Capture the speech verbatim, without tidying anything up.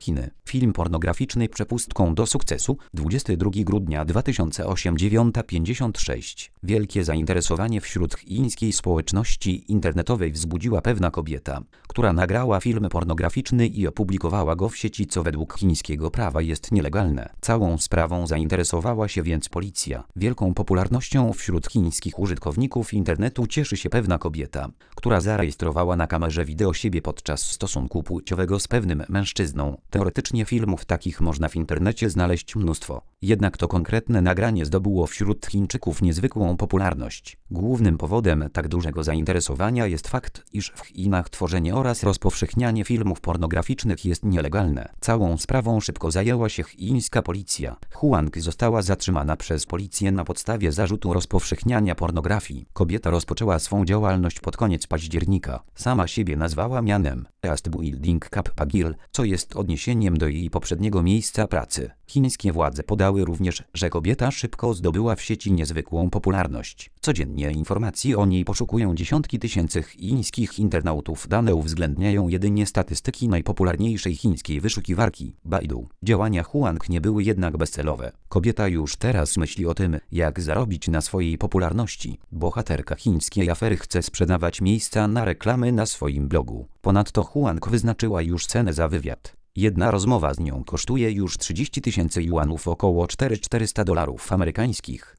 Chiny. Film pornograficzny przepustką do sukcesu. dwudziestego drugiego grudnia dwa tysiące ósmego dziewiąta pięćdziesiąt sześć. Wielkie zainteresowanie wśród chińskiej społeczności internetowej wzbudziła pewna kobieta, która nagrała film pornograficzny i opublikowała go w sieci, co według chińskiego prawa jest nielegalne. Całą sprawą zainteresowała się więc policja. Wielką popularnością wśród chińskich użytkowników internetu cieszy się pewna kobieta, która zarejestrowała na kamerze wideo siebie podczas stosunku płciowego z pewnym mężczyzną. Teoretycznie filmów takich można w internecie znaleźć mnóstwo. Jednak to konkretne nagranie zdobyło wśród Chińczyków niezwykłą popularność. Głównym powodem tak dużego zainteresowania jest fakt, iż w Chinach tworzenie oraz rozpowszechnianie filmów pornograficznych jest nielegalne. Całą sprawą szybko zajęła się chińska policja. Huang została zatrzymana przez policję na podstawie zarzutu rozpowszechniania pornografii. Kobieta rozpoczęła swą działalność pod koniec października. Sama siebie nazwała mianem East Building Capital, co jest odniesieniem do jej poprzedniego miejsca pracy. Chińskie władze podały również, że kobieta szybko zdobyła w sieci niezwykłą popularność. Codziennie informacji o niej poszukują dziesiątki tysięcy chińskich internautów. Dane uwzględniają jedynie statystyki najpopularniejszej chińskiej wyszukiwarki Baidu. Działania Huang nie były jednak bezcelowe. Kobieta już teraz myśli o tym, jak zarobić na swojej popularności. Bohaterka chińskiej afery chce sprzedawać miejsca na reklamy na swoim blogu. Ponadto Huang wyznaczyła już cenę za wywiad. Jedna rozmowa z nią kosztuje już trzydzieści tysięcy juanów, około cztery tysiące czterysta dolarów amerykańskich.